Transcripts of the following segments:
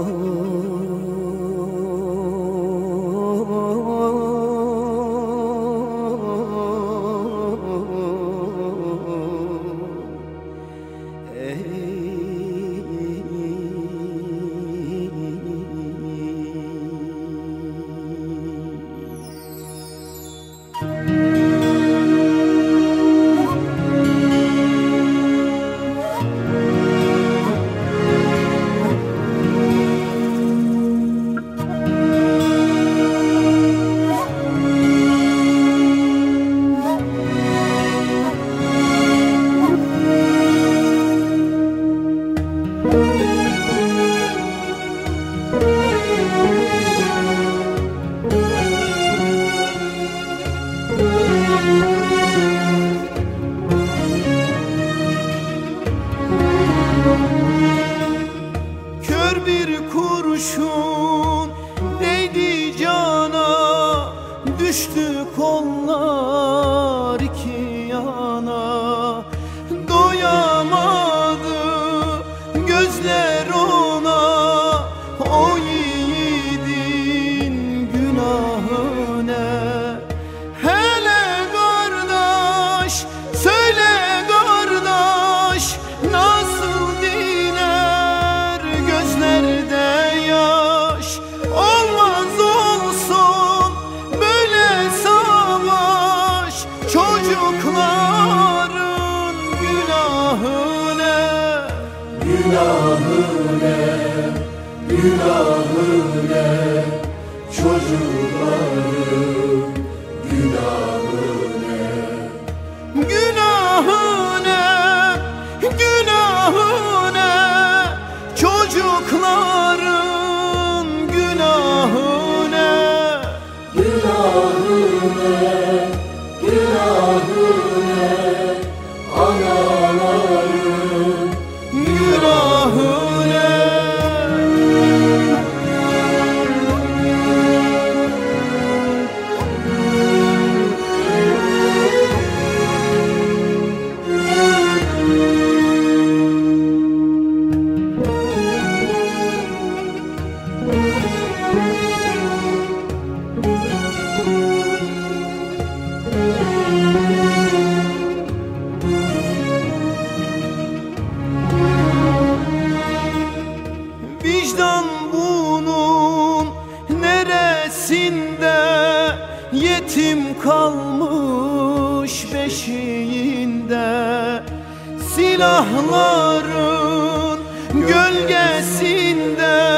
Kör bir kurşun değdi cana, düştü kollar iki yana. Doyamadı gözler ona, o yiğidin günahı ne? Hele kardeş, söyle kardeş, nasıl diner gözlerde yaş? Olmaz olsun böyle savaş, çocukların günahı ne? Günahı ne, günahı ne, çocukların günahı ne? Günahı ne, günahı ne, çocukların günahı ne? Günahı ne, günahı ne, anaların Günahı ne? Vicdan bunun neresinde, yetim kalmış beşiğinde. Silahların gölgesinde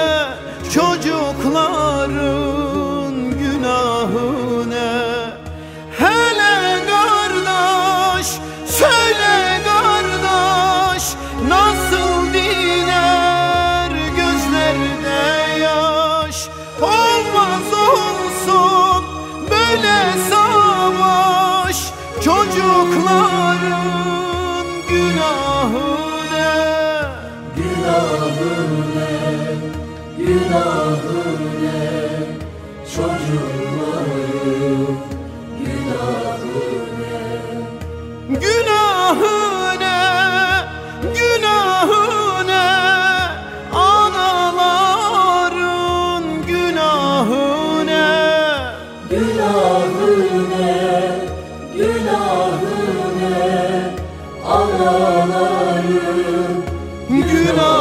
çocukların günahı ne? Hele kardeş, söyle kardeş, nasıl diner gözlerde yaş? Olmaz olsun böyle savaş, çocukların günahı ne? günahı ne, günahı ne, çocukların günahı ne? Günahı ne, günahı ne, anaların günahı ne? Günahı ne, günahı ne, anaların Günahı